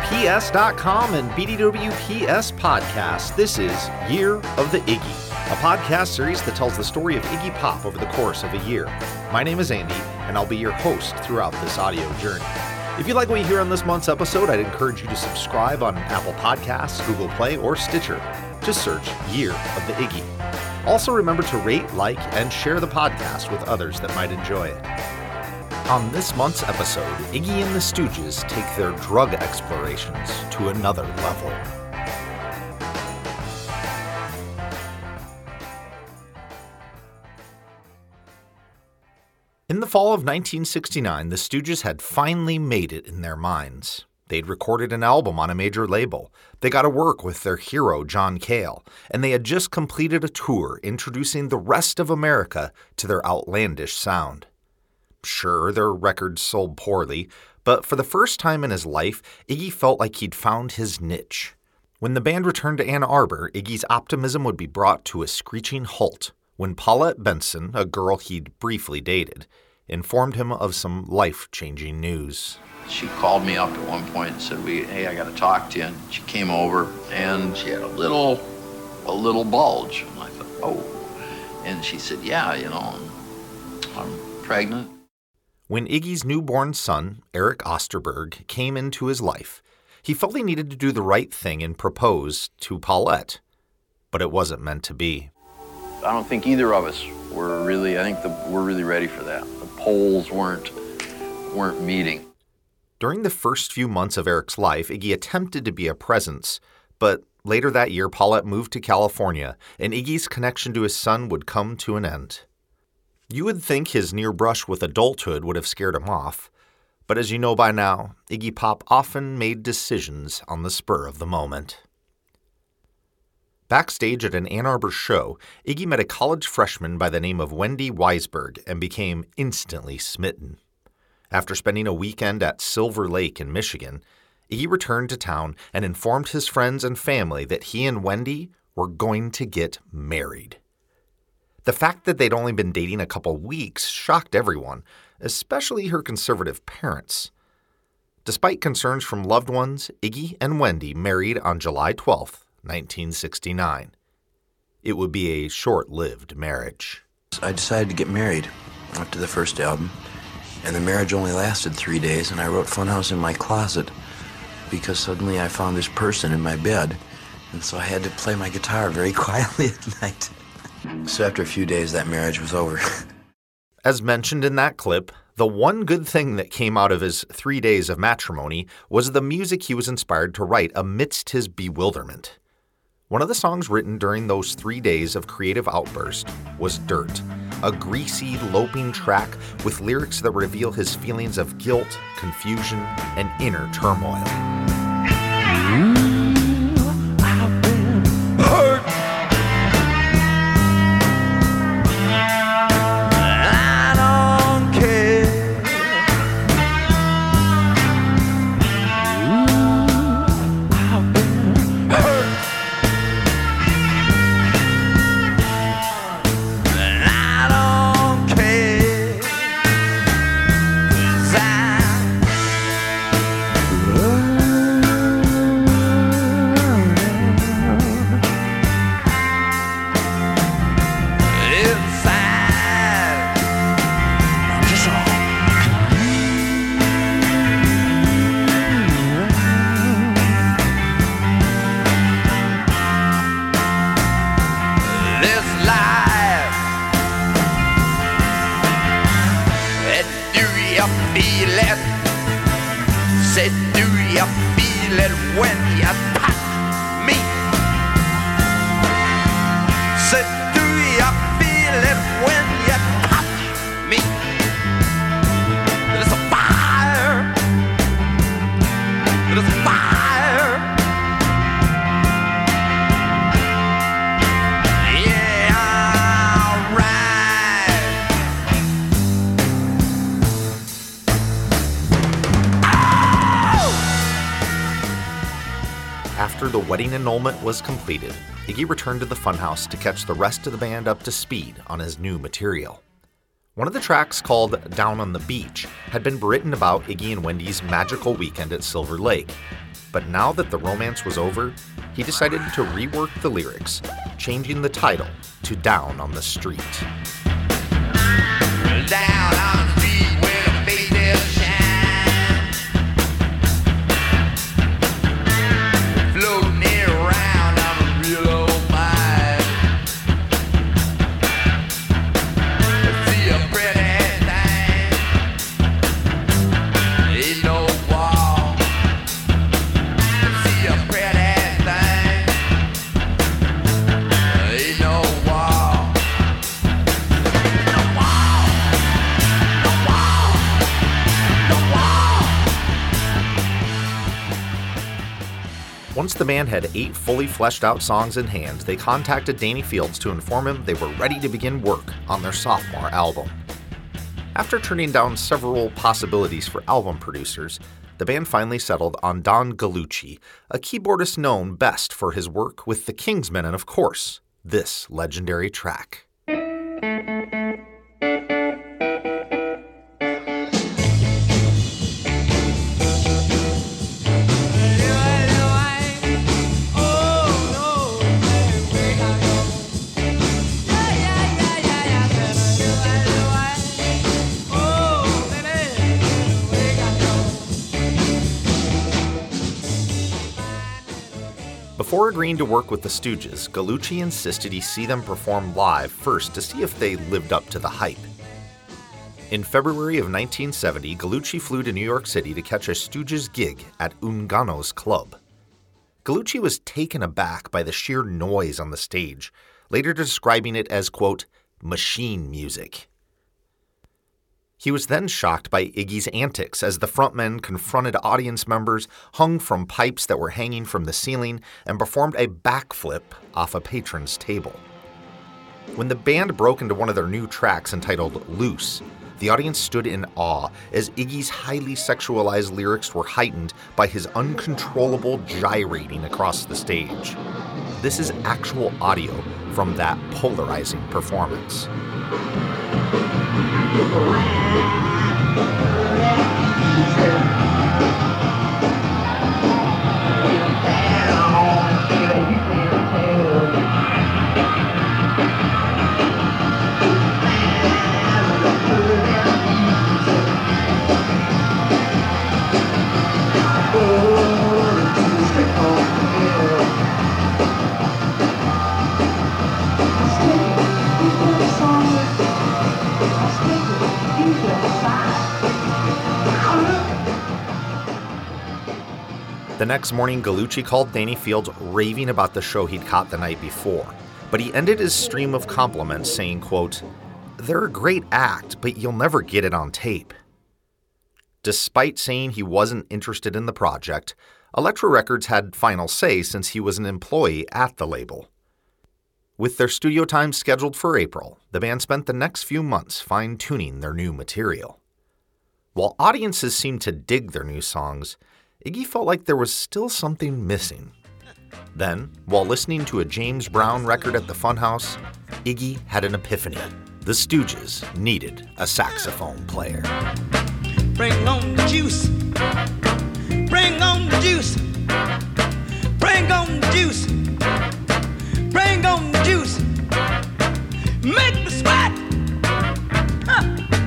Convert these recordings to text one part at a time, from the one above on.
BDWPS.com and BDWPS Podcast. This is Year of the Iggy, a podcast series that tells the story of Iggy Pop over the course of a year. My name is Andy, and I'll be your host throughout this audio journey. If you like what you hear on this month's episode, I'd encourage you to subscribe on Apple Podcasts, Google Play, or Stitcher. Just search Year of the Iggy. Also remember to rate, like, and share the podcast with others that might enjoy it. On this month's episode, Iggy and the Stooges take their drug explorations to another level. In the fall of 1969, the Stooges had finally made it in their minds. They'd recorded an album on a major label. They got to work with their hero, John Cale, and they had just completed a tour introducing the rest of America to their outlandish sound. Sure, their records sold poorly, but for the first time in his life, Iggy felt like he'd found his niche. When the band returned to Ann Arbor, Iggy's optimism would be brought to a screeching halt when Paulette Benson, a girl he'd briefly dated, informed him of some life-changing news. She called me up at one point and said, hey, I got to talk to you. And she came over, and she had a little bulge. And I thought, oh. And she said, yeah, I'm pregnant. When Iggy's newborn son, Eric Osterberg, came into his life, he felt he needed to do the right thing and propose to Paulette. But it wasn't meant to be. I don't think either of us were really, we're really ready for that. The poles weren't meeting. During the first few months of Eric's life, Iggy attempted to be a presence, but later that year, Paulette moved to California, and Iggy's connection to his son would come to an end. You would think his near brush with adulthood would have scared him off, but as you know by now, Iggy Pop often made decisions on the spur of the moment. Backstage at an Ann Arbor show, Iggy met a college freshman by the name of Wendy Weisberg and became instantly smitten. After spending a weekend at Silver Lake in Michigan, Iggy returned to town and informed his friends and family that he and Wendy were going to get married. The fact that they'd only been dating a couple weeks shocked everyone, especially her conservative parents. Despite concerns from loved ones, Iggy and Wendy married on July 12th, 1969. It would be a short-lived marriage. I decided to get married after the first album, and the marriage only lasted 3 days, and I wrote Funhouse in my closet because suddenly I found this person in my bed, and so I had to play my guitar very quietly at night. So after a few days, that marriage was over. As mentioned in that clip, the one good thing that came out of his 3 days of matrimony was the music he was inspired to write amidst his bewilderment. One of the songs written during those 3 days of creative outburst was Dirt, a greasy, loping track with lyrics that reveal his feelings of guilt, confusion, and inner turmoil. I've been hurt. I don't care. I've been hurt. I don't care. 'Cause inside, I'm just this life. And do you feel it? Said, do you feel it when you touch me? Said, do you feel it when you touch me? There's a fire. There's a fire. Yeah, alright. After the wedding annulment was completed, Iggy returned to the Funhouse to catch the rest of the band up to speed on his new material. One of the tracks, called Down on the Beach, had been written about Iggy and Wendy's magical weekend at Silver Lake. But now that the romance was over, he decided to rework the lyrics, changing the title to Down on the Street. Down on the street where the faces shine, floating around on a real old mine. See a pretty thing, ain't no wall. See a pretty thing, ain't no wall. Once the band had 8 fully fleshed out songs in hand, they contacted Danny Fields to inform him they were ready to begin work on their sophomore album. After turning down several possibilities for album producers, the band finally settled on Don Gallucci, a keyboardist known best for his work with the Kingsmen and, of course, this legendary track. Before agreeing to work with the Stooges, Gallucci insisted he see them perform live first to see if they lived up to the hype. In February of 1970, Gallucci flew to New York City to catch a Stooges gig at Ungano's Club. Gallucci was taken aback by the sheer noise on the stage, later describing it as, quote, machine music. He was then shocked by Iggy's antics as the frontmen confronted audience members, hung from pipes that were hanging from the ceiling, and performed a backflip off a patron's table. When the band broke into one of their new tracks entitled Loose, the audience stood in awe as Iggy's highly sexualized lyrics were heightened by his uncontrollable gyrating across the stage. This is actual audio from that polarizing performance. The next morning, Gallucci called Danny Fields raving about the show he'd caught the night before, but he ended his stream of compliments saying, quote, "They're a great act, but you'll never get it on tape." Despite saying he wasn't interested in the project, Elektra Records had final say since he was an employee at the label. With their studio time scheduled for April, the band spent the next few months fine-tuning their new material. While audiences seemed to dig their new songs, Iggy felt like there was still something missing. Then, while listening to a James Brown record at the Funhouse, Iggy had an epiphany. The Stooges needed a saxophone player. Bring on the juice. Bring on the juice. Bring on the juice. Bring on the juice. Make me sweat. Huh.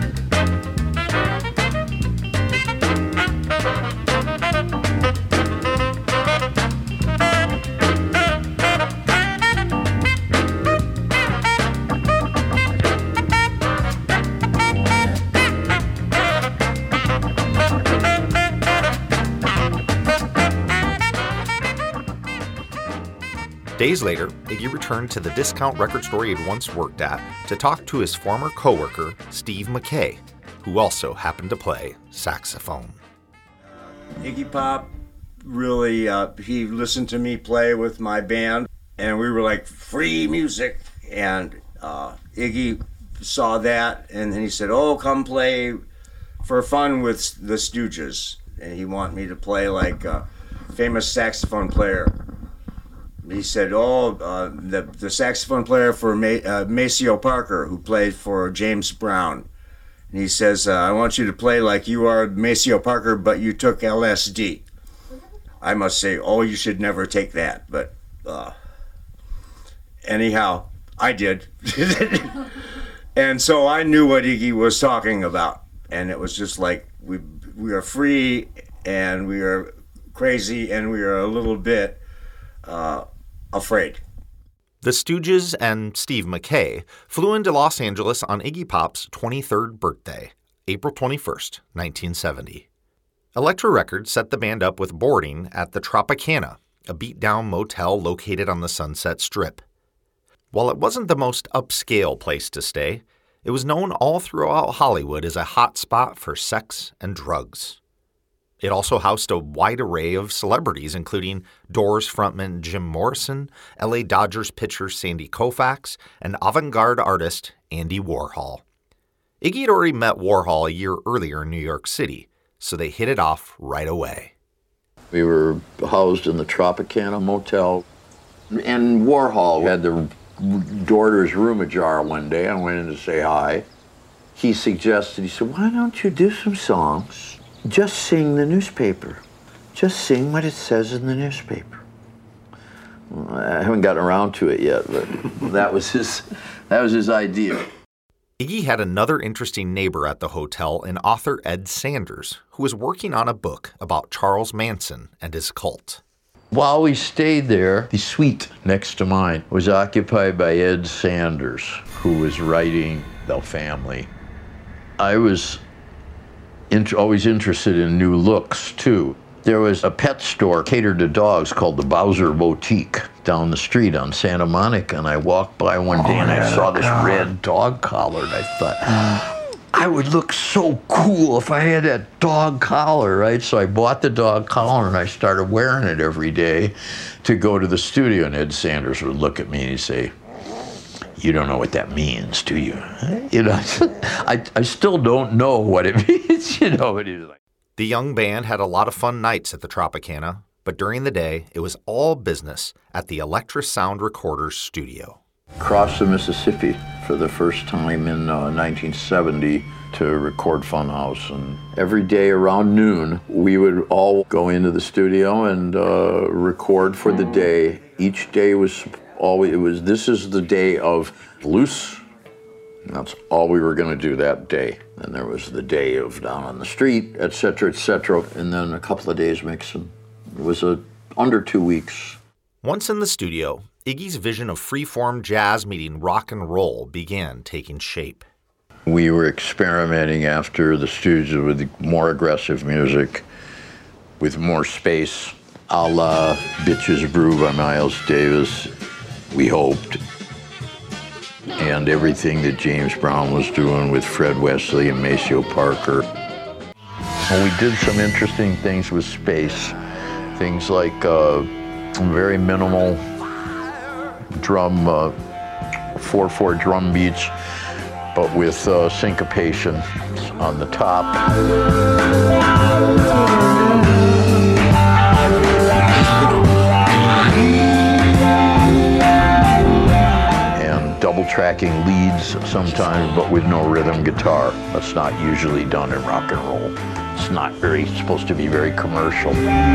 Days later, Iggy returned to the discount record store he had once worked at to talk to his former coworker, Steve McKay, who also happened to play saxophone. Iggy Pop really, he listened to me play with my band, and we were like, free music. And Iggy saw that, and then he said, oh, come play for fun with the Stooges. And he wanted me to play like a famous saxophone player. He said, the saxophone player for Maceo Parker, who played for James Brown. And he says, I want you to play like you are Maceo Parker, but you took LSD. I must say, oh, you should never take that. But anyhow, I did. And so I knew what Iggy was talking about. And it was just like, we are free, and we are crazy, and we are a little bit afraid. The Stooges and Steve Mackay flew into Los Angeles on Iggy Pop's 23rd birthday, April 21st, 1970. Elektra Records set the band up with boarding at the Tropicana, a beat-down motel located on the Sunset Strip. While it wasn't the most upscale place to stay, it was known all throughout Hollywood as a hot spot for sex and drugs. It also housed a wide array of celebrities, including Doors frontman Jim Morrison, LA Dodgers pitcher Sandy Koufax, and avant-garde artist Andy Warhol. Iggy had already met Warhol a year earlier in New York City, so they hit it off right away. We were housed in the Tropicana Motel, and Warhol had the daughter's room ajar one day. I went in to say hi. He suggested, he said, why don't you do some songs? Just sing the newspaper. Just sing what it says in the newspaper. Well, I haven't gotten around to it yet, but that was his idea. Iggy had another interesting neighbor at the hotel in author Ed Sanders, who was working on a book about Charles Manson and his cult. While we stayed there, the suite next to mine was occupied by Ed Sanders, who was writing The Family. I was always interested in new looks, too. There was a pet store catered to dogs called the Bowser Boutique down the street on Santa Monica, and I walked by one day and I saw this red dog collar, and I thought, I would look so cool if I had that dog collar, right? So I bought the dog collar and I started wearing it every day to go to the studio, and Ed Sanders would look at me and he'd say, you don't know what that means, do you? You know, I still don't know what it means, you know. It is like. The young band had a lot of fun nights at the Tropicana, but during the day, it was all business at the Elektra Sound Recorders studio. Crossed the Mississippi for the first time in 1970 to record Funhouse, and every day around noon, we would all go into the studio and record for the day. Each day was always, this is the day of loose. That's all we were going to do that day. And there was the day of down on the street, et cetera, and then a couple of days mixing. It was under 2 weeks. Once in the studio, Iggy's vision of freeform jazz meeting rock and roll began taking shape. We were experimenting after the Stooges with more aggressive music, with more space, a la Bitches Brew by Miles Davis, we hoped. And everything that James Brown was doing with Fred Wesley and Maceo Parker. And we did some interesting things with space. Things like very minimal drum, 4/4 drum beats, but with syncopation on the top. Double tracking leads sometimes, but with no rhythm guitar. That's not usually done in rock and roll. It's not supposed to be very commercial.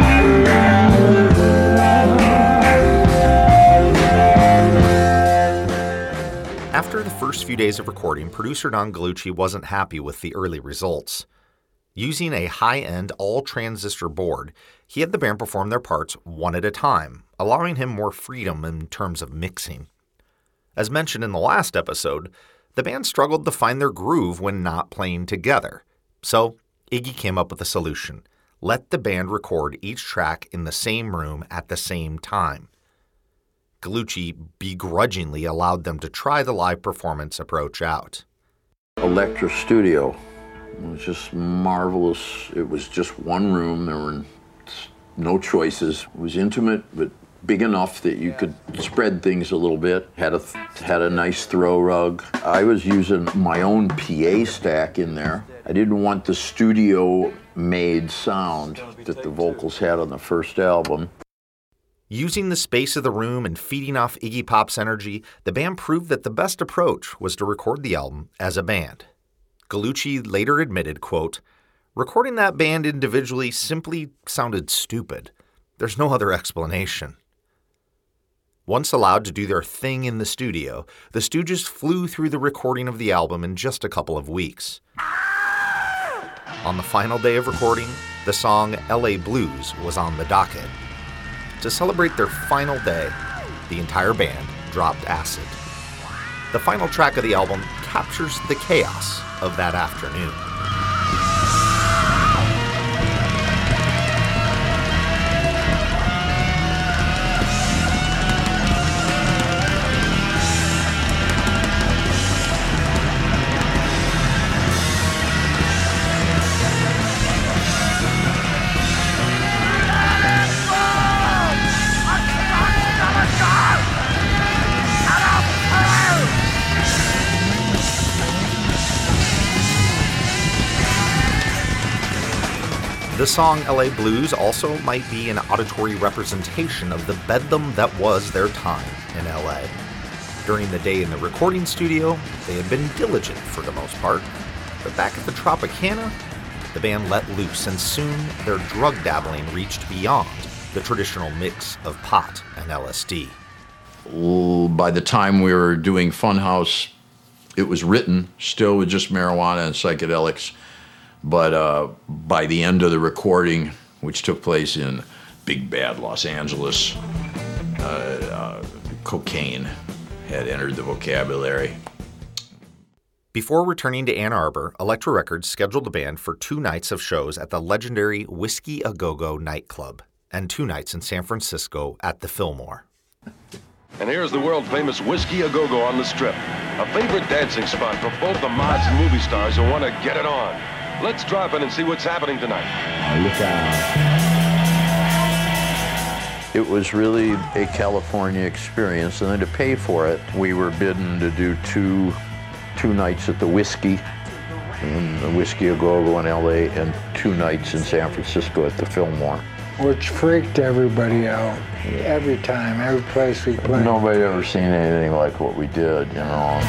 After the first few days of recording, producer Don Gallucci wasn't happy with the early results. Using a high-end all-transistor board, he had the band perform their parts one at a time, allowing him more freedom in terms of mixing. As mentioned in the last episode, the band struggled to find their groove when not playing together. So Iggy came up with a solution. Let the band record each track in the same room at the same time. Gallucci begrudgingly allowed them to try the live performance approach out. Elektra Studio was just marvelous. It was just one room. There were no choices. It was intimate, but big enough that you could spread things a little bit. Had a nice throw rug. I was using my own PA stack in there. I didn't want the studio-made sound that the vocals had on the first album. Using the space of the room and feeding off Iggy Pop's energy, the band proved that the best approach was to record the album as a band. Gallucci later admitted, quote, "Recording that band individually simply sounded stupid. There's no other explanation. Once allowed to do their thing in the studio, the Stooges flew through the recording of the album in just a couple of weeks. On the final day of recording, the song LA Blues was on the docket. To celebrate their final day, the entire band dropped acid. The final track of the album captures the chaos of that afternoon. The song LA Blues also might be an auditory representation of the bedlam that was their time in LA. During the day in the recording studio, they had been diligent for the most part, but back at the Tropicana, the band let loose, and soon their drug dabbling reached beyond the traditional mix of pot and LSD. By the time we were doing Funhouse, it was written still with just marijuana and psychedelics. But by the end of the recording, which took place in big bad Los Angeles, cocaine had entered the vocabulary. Before returning to Ann Arbor, Elektra Records scheduled the band for 2 nights of shows at the legendary Whiskey A Go-Go nightclub and 2 nights in San Francisco at the Fillmore. And here's the world-famous Whiskey A Go-Go on the Strip, a favorite dancing spot for both the mods and movie stars who want to get it on. Let's drop in and see what's happening tonight. Look out. It was really a California experience, and then to pay for it, we were bidden to do two nights at the Whiskey, and the Whiskey A Go-Go in LA, and 2 nights in San Francisco at the Fillmore. Which freaked everybody out. Every time, every place we played. Nobody ever seen anything like what we did, you know.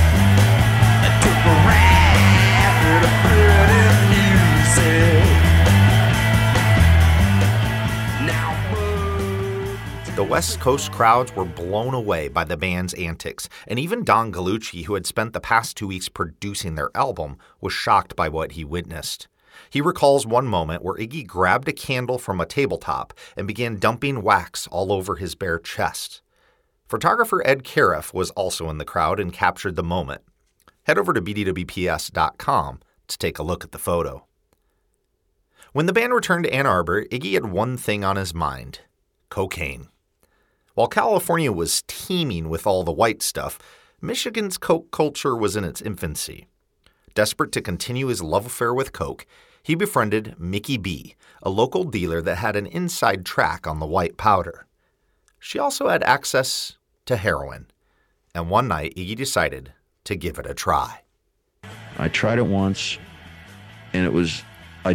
The West Coast crowds were blown away by the band's antics, and even Don Gallucci, who had spent the past 2 weeks producing their album, was shocked by what he witnessed. He recalls one moment where Iggy grabbed a candle from a tabletop and began dumping wax all over his bare chest. Photographer Ed Cariff was also in the crowd and captured the moment. Head over to bdwps.com to take a look at the photo. When the band returned to Ann Arbor, Iggy had one thing on his mind: cocaine. While California was teeming with all the white stuff, Michigan's coke culture was in its infancy. Desperate to continue his love affair with coke, he befriended Mickey B, a local dealer that had an inside track on the white powder. She also had access to heroin, and one night Iggy decided to give it a try. I tried it once, and it was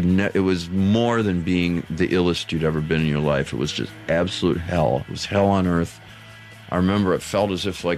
more than being the illest you'd ever been in your life. It was just absolute hell. It was hell on earth. I remember it felt as if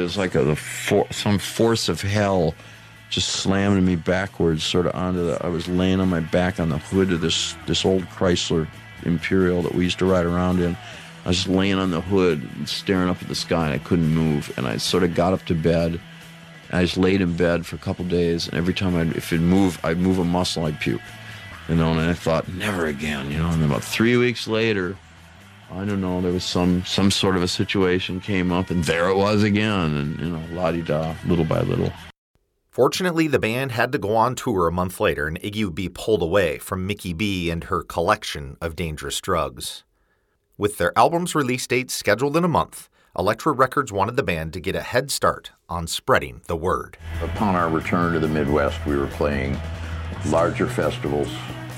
some force of hell just slamming me backwards, sort of I was laying on my back on the hood of this old Chrysler Imperial that we used to ride around in. I was just laying on the hood and staring up at the sky, and I couldn't move. And I sort of got up to bed, and I just laid in bed for a couple days, and every time I'd move a muscle, I'd puke. You know, and I thought, never again, you know. And then about 3 weeks later, I don't know, there was some sort of a situation came up, and there it was again, and, you know, la-di-da, little by little. Fortunately, the band had to go on tour a month later, and Iggy would be pulled away from Mickey B and her collection of dangerous drugs. With their album's release dates scheduled in a month, Elektra Records wanted the band to get a head start on spreading the word. Upon our return to the Midwest, we were playing larger festivals,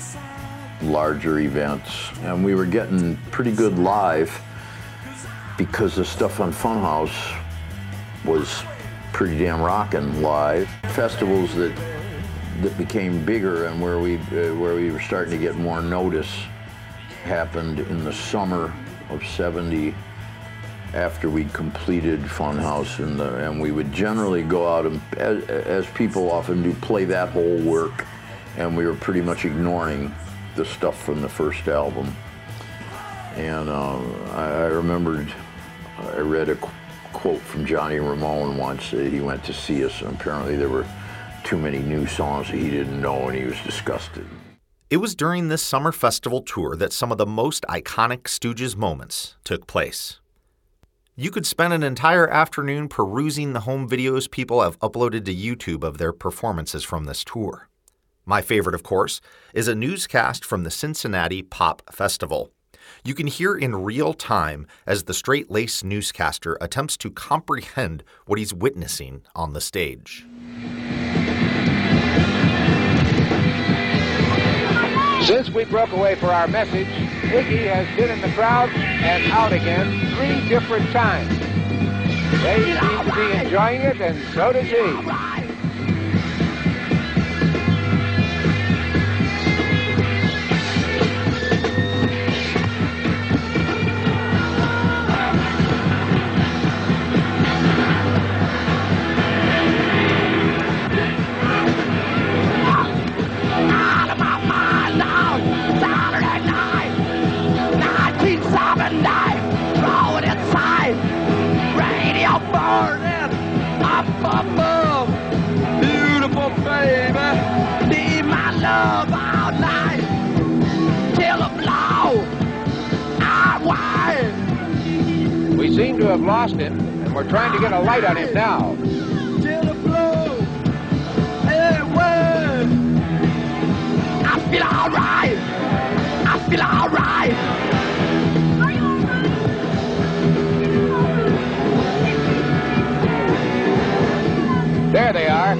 larger events, and we were getting pretty good live because the stuff on Funhouse was pretty damn rockin' live. Festivals that became bigger and where we were starting to get more notice happened in the summer of '70 after we'd completed Funhouse, and we would generally go out and, as people often do, play that whole work, and we were pretty much ignoring the stuff from the first album. And I remembered, I read a quote from Johnny Ramone once that he went to see us, and apparently there were too many new songs that he didn't know, and he was disgusted. It was during this summer festival tour that some of the most iconic Stooges moments took place. You could spend an entire afternoon perusing the home videos people have uploaded to YouTube of their performances from this tour. My favorite, of course, is a newscast from the Cincinnati Pop Festival. You can hear in real time as the straight-laced newscaster attempts to comprehend what he's witnessing on the stage. Since we broke away for our message, Iggy has been in the crowd and out again 3 different times. They seem to be enjoying it, and so does he. We seem to have lost him, and we're trying to get a light on him now. I feel all right. I feel all right. There they are.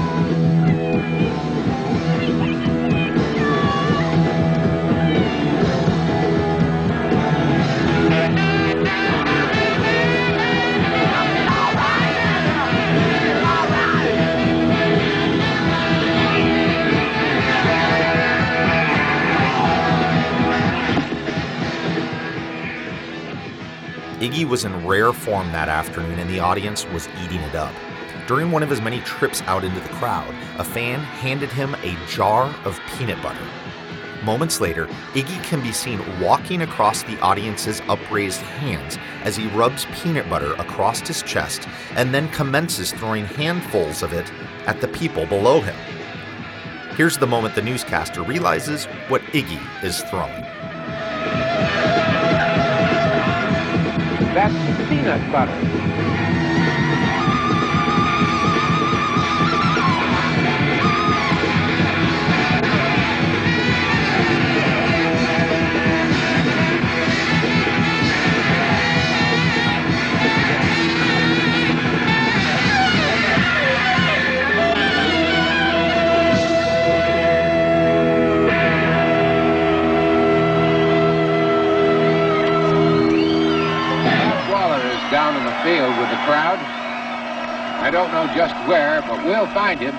Iggy was in rare form that afternoon, and the audience was eating it up. During one of his many trips out into the crowd, a fan handed him a jar of peanut butter. Moments later, Iggy can be seen walking across the audience's upraised hands as he rubs peanut butter across his chest and then commences throwing handfuls of it at the people below him. Here's the moment the newscaster realizes what Iggy is throwing. That's peanut butter. Down in the field with the crowd. I don't know just where, but we'll find him.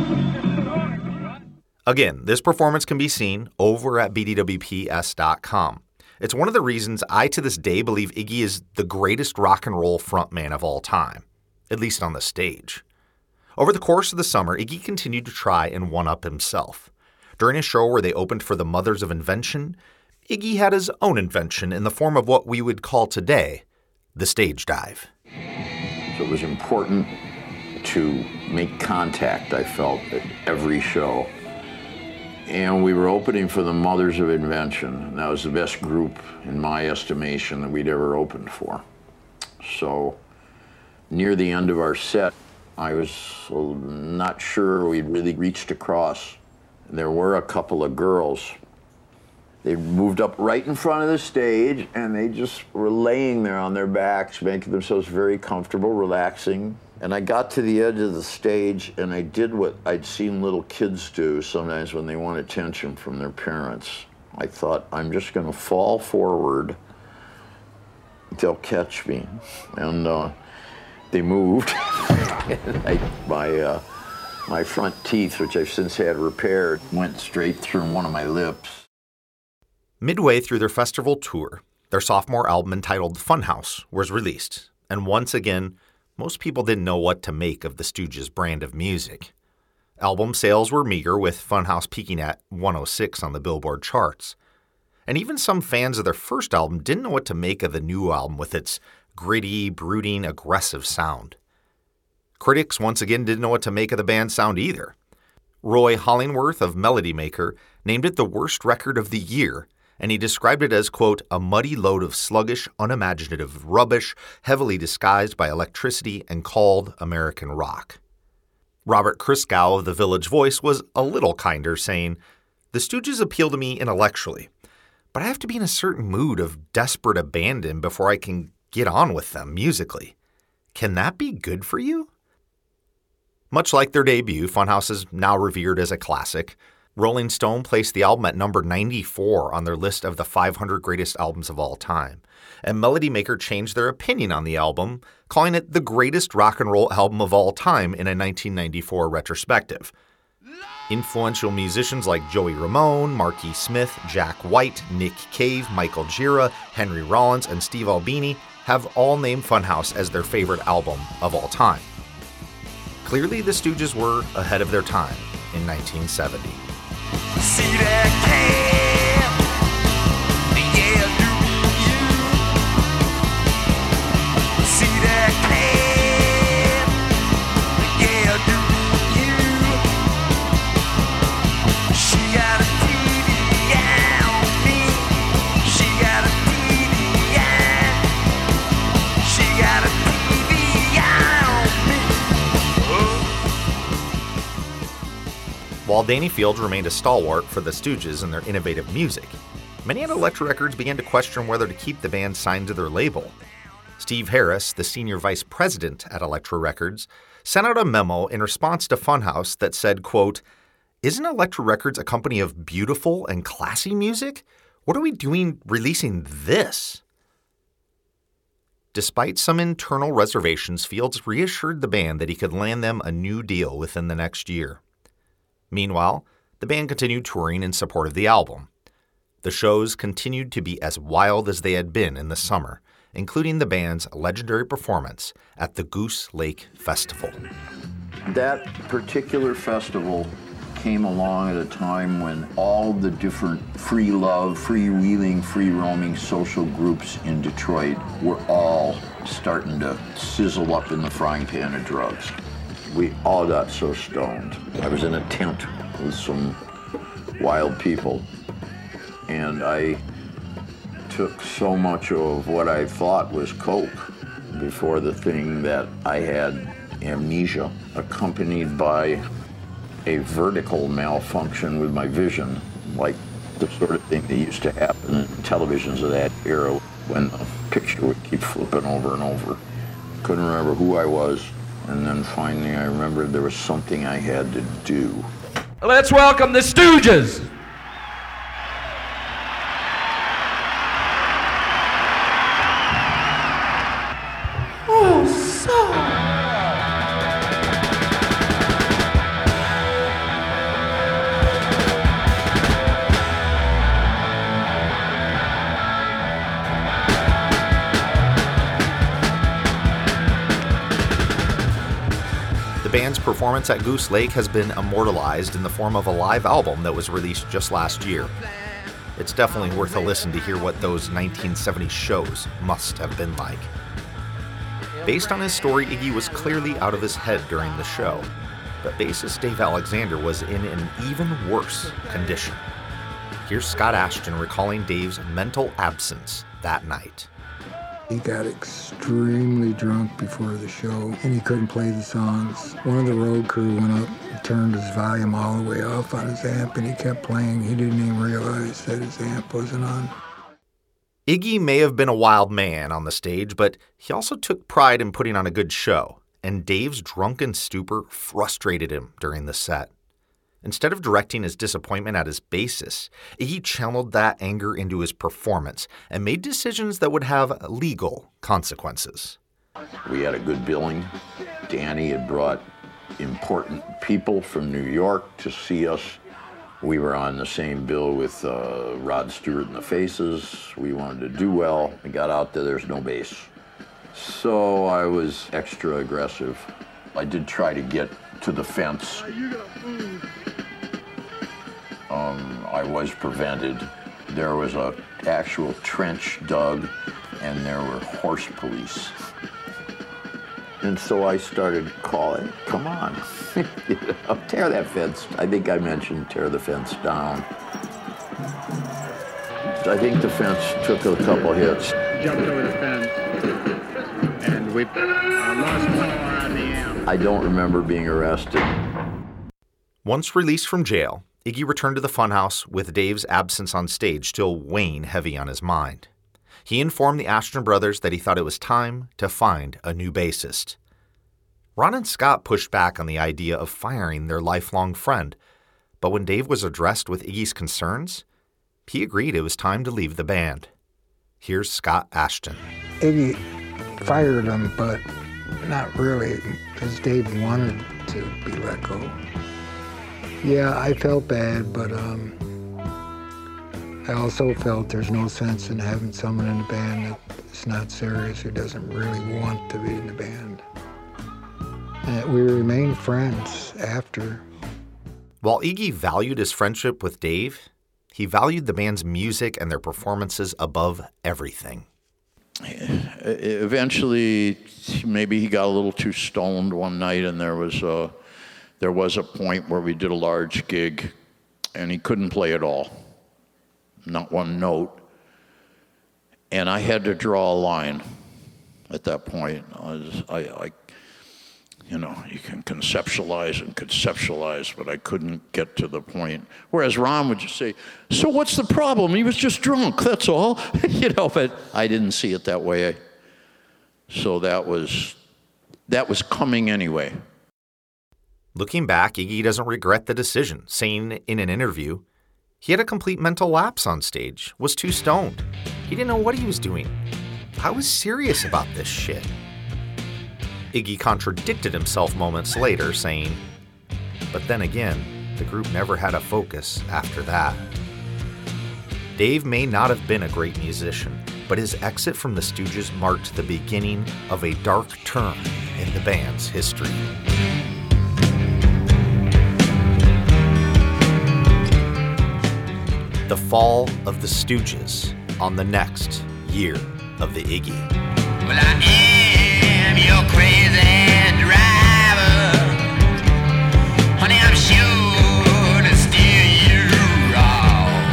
Again, this performance can be seen over at bdwps.com. It's one of the reasons I to this day believe Iggy is the greatest rock and roll frontman of all time, at least on the stage. Over the course of the summer, Iggy continued to try and one-up himself. During a show where they opened for the Mothers of Invention, Iggy had his own invention in the form of what we would call today the stage dive. So it was important to make contact, I felt, at every show. And we were opening for the Mothers of Invention. And that was the best group, in my estimation, that we'd ever opened for. So near the end of our set, I was not sure we'd really reached across. There were a couple of girls. They moved up right in front of the stage, and they just were laying there on their backs, making themselves very comfortable, relaxing. And I got to the edge of the stage, and I did what I'd seen little kids do sometimes when they want attention from their parents. I thought, I'm just going to fall forward. They'll catch me. And they moved. And my front teeth, which I've since had repaired, went straight through one of my lips. Midway through their festival tour, their sophomore album entitled Funhouse was released, and once again, most people didn't know what to make of the Stooges' brand of music. Album sales were meager, with Funhouse peaking at 106 on the Billboard charts. And even some fans of their first album didn't know what to make of the new album with its gritty, brooding, aggressive sound. Critics once again didn't know what to make of the band's sound either. Roy Hollingworth of Melody Maker named it the worst record of the year, and he described it as, quote, a muddy load of sluggish, unimaginative rubbish, heavily disguised by electricity and called American rock. Robert Christgau of The Village Voice was a little kinder, saying, "The Stooges appeal to me intellectually, but I have to be in a certain mood of desperate abandon before I can get on with them musically. Can that be good for you?" Much like their debut, Funhouse is now revered as a classic. Rolling Stone placed the album at number 94 on their list of the 500 greatest albums of all time. And Melody Maker changed their opinion on the album, calling it the greatest rock and roll album of all time in a 1994 retrospective. Influential musicians like Joey Ramone, Marquis Smith, Jack White, Nick Cave, Michael Gira, Henry Rollins, and Steve Albini have all named Funhouse as their favorite album of all time. Clearly, the Stooges were ahead of their time in 1970. See that cat? Yeah, do you? See that cat? Yeah, do you? She got a TV on me. She got a TV on. She got a TV on me. While Danny Fields remained a stalwart for the Stooges and their innovative music, many at Elektra Records began to question whether to keep the band signed to their label. Steve Harris, the senior vice president at Elektra Records, sent out a memo in response to Funhouse that said, quote, "Isn't Elektra Records a company of beautiful and classy music? What are we doing releasing this?" Despite some internal reservations, Fields reassured the band that he could land them a new deal within the next year. Meanwhile, the band continued touring in support of the album. The shows continued to be as wild as they had been in the summer, including the band's legendary performance at the Goose Lake Festival. That particular festival came along at a time when all the different free love, freewheeling, free-roaming social groups in Detroit were all starting to sizzle up in the frying pan of drugs. We all got so stoned. I was in a tent with some wild people, and I took so much of what I thought was coke before the thing that I had amnesia, accompanied by a vertical malfunction with my vision, like the sort of thing that used to happen in televisions of that era when the picture would keep flipping over and over. Couldn't remember who I was. And then finally I remembered there was something I had to do. Let's welcome the Stooges! Oh, so. The band's performance at Goose Lake has been immortalized in the form of a live album that was released just last year. It's definitely worth a listen to hear what those 1970 shows must have been like. Based on his story, Iggy was clearly out of his head during the show, but bassist Dave Alexander was in an even worse condition. Here's Scott Ashton recalling Dave's mental absence that night. He got extremely drunk before the show, and he couldn't play the songs. One of the road crew went up and turned his volume all the way off on his amp, and he kept playing. He didn't even realize that his amp wasn't on. Iggy may have been a wild man on the stage, but he also took pride in putting on a good show, and Dave's drunken stupor frustrated him during the set. Instead of directing his disappointment at his bassist, Iggy channeled that anger into his performance and made decisions that would have legal consequences. We had a good billing. Danny had brought important people from New York to see us. We were on the same bill with Rod Stewart and the Faces. We wanted to do well. We got out there, there's no bass. So I was extra aggressive. I did try to get to the fence. I was prevented, there was a actual trench dug, and there were horse police. And so I started calling, come on, tear that fence. I think I mentioned tear the fence down. I think the fence took a couple hits. Jumped over the fence, and we lost power on the amp. I don't remember being arrested. Once released from jail, Iggy returned to the Funhouse with Dave's absence on stage still weighing heavy on his mind. He informed the Ashton brothers that he thought it was time to find a new bassist. Ron and Scott pushed back on the idea of firing their lifelong friend, but when Dave was addressed with Iggy's concerns, he agreed it was time to leave the band. Here's Scott Ashton. Iggy fired him, but not really, because Dave wanted to be let go. Yeah, I felt bad, but I also felt there's no sense in having someone in the band that's not serious, who doesn't really want to be in the band. And we remained friends after. While Iggy valued his friendship with Dave, he valued the band's music and their performances above everything. Eventually, maybe he got a little too stoned one night, and there was a point where we did a large gig, and he couldn't play at all, not one note. And I had to draw a line at that point. You can conceptualize, but I couldn't get to the point. Whereas Ron would just say, so what's the problem? He was just drunk, that's all. But I didn't see it that way. So that was coming anyway. Looking back, Iggy doesn't regret the decision, saying in an interview, he had a complete mental lapse on stage, was too stoned. He didn't know what he was doing. I was serious about this shit. Iggy contradicted himself moments later, saying, but then again, the group never had a focus after that. Dave may not have been a great musician, but his exit from the Stooges marked the beginning of a dark turn in the band's history. The fall of the Stooges on the next Year of the Iggy. Well, I am your crazy driver. Honey, I'm sure to steer you wrong.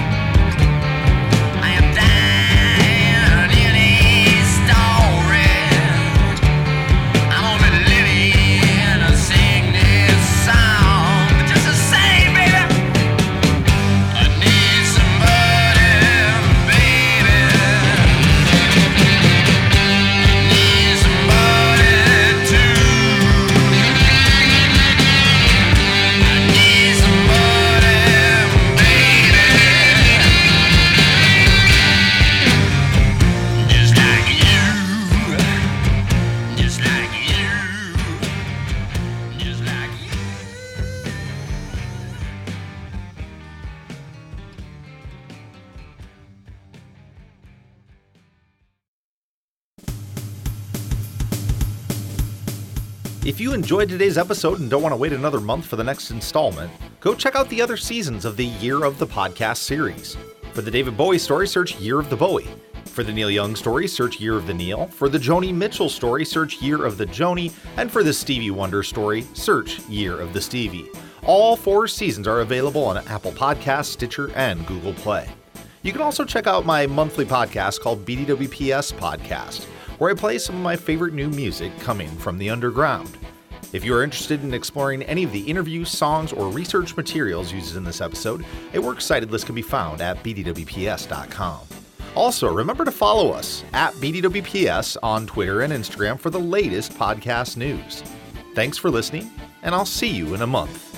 I am down in a story. I'm only living to sing this song. But just the same, baby, I need somebody, baby. Need somebody too. I need somebody, baby. Just like you. Just like you. Just like you. If you enjoyed today's episode and don't want to wait another month for the next installment, go check out the other seasons of the Year of the Podcast series. For the David Bowie story, search Year of the Bowie. For the Neil Young story, search Year of the Neil. For the Joni Mitchell story, search Year of the Joni. And for the Stevie Wonder story, search Year of the Stevie. All 4 seasons are available on Apple Podcasts, Stitcher, and Google Play. You can also check out my monthly podcast called BDWPS Podcast, where I play some of my favorite new music coming from the underground. If you are interested in exploring any of the interviews, songs, or research materials used in this episode, a works cited list can be found at bdwps.com. Also, remember to follow us at BDWPS on Twitter and Instagram for the latest podcast news. Thanks for listening, and I'll see you in a month.